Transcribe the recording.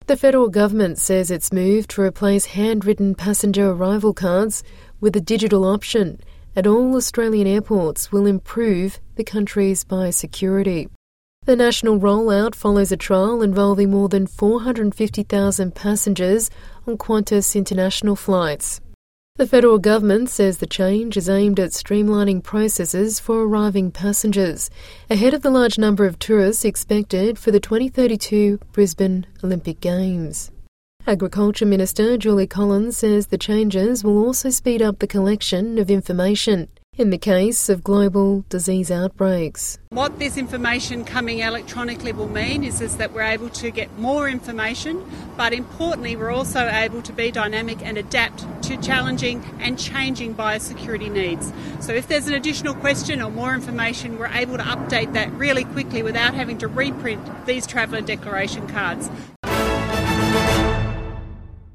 The federal government says its move to replace handwritten passenger arrival cards with a digital option at all Australian airports will improve the country's biosecurity. The national rollout follows a trial involving more than 450,000 passengers on Qantas international flights. The federal government says the change is aimed at streamlining processes for arriving passengers, ahead of the large number of tourists expected for the 2032 Brisbane Olympic Games. Agriculture Minister Julie Collins says the changes will also speed up the collection of information in the case of global disease outbreaks. What this information coming electronically will mean is that we're able to get more information, but importantly we're also able to be dynamic and adapt to challenging and changing biosecurity needs. So if there's an additional question or more information, we're able to update that really quickly without having to reprint these traveller declaration cards.